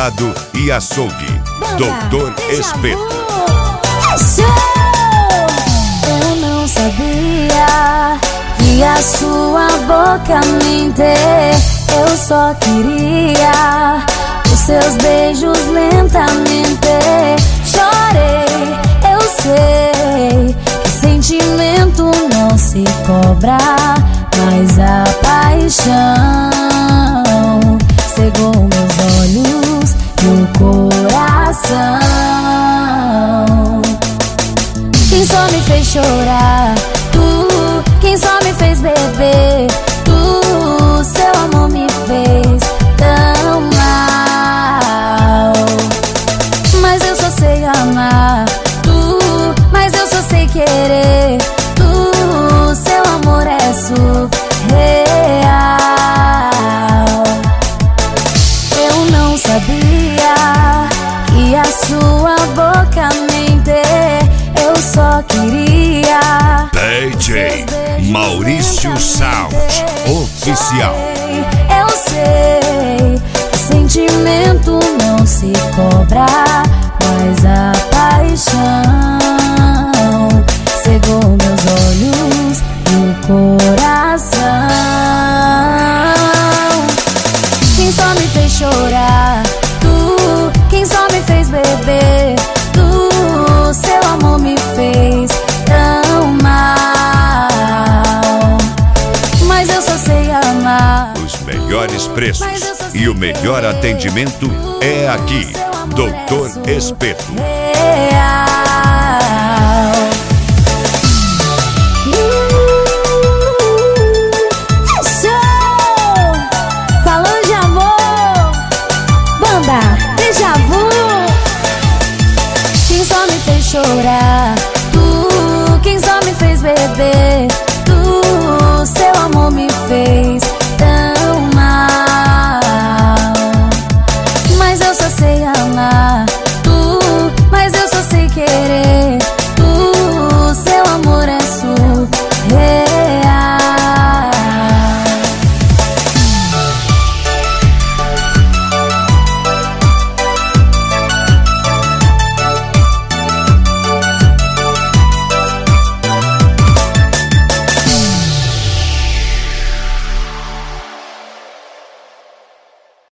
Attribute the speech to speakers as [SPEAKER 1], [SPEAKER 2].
[SPEAKER 1] Supermercado e Açougue, Doutor Espeto.
[SPEAKER 2] Eu não sabia que a sua boca mentir. Eu só queria os seus beijos lentamente. Chorei, eu sei que sentimento não se cobra, mas a paixão cegou meus olhos e o coração. Quem só me fez chorar, tu. Quem só me fez beber, tu. Seu amor me fez tão mal. Mas eu só sei amar, tu. Mas eu só sei querer, tu. Seu amor é surreal. Eu não sabia que a sua boca mentir. Eu só queria
[SPEAKER 1] DJ Maurício Sound Oficial.
[SPEAKER 2] Eu sei que sentimento não se cobra, mas a paixão cegou meus olhos e o coração. Quem só me fez chorar, tu. Quem só me fez beber, tu. Seu amor me fez tão mal. Mas eu só sei amar.
[SPEAKER 1] Os melhores preços e o melhor atendimento é aqui, Doutor Espeto.
[SPEAKER 2] Show! Falando de amor, banda Deja Vu. Quem só me fez chorar,